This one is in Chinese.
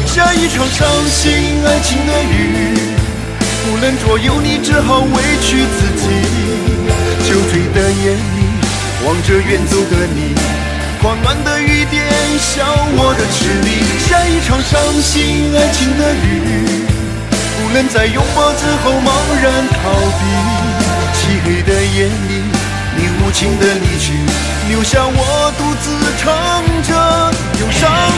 下一场伤心爱情的雨，不能左右你，只好委屈自己。酒醉的夜里，望着远走的你，狂乱的雨点笑我的痴迷。下一场伤心爱情的雨，不能在拥抱之后茫然逃避。漆黑的夜里，你无情的离去，留下我独自唱着忧伤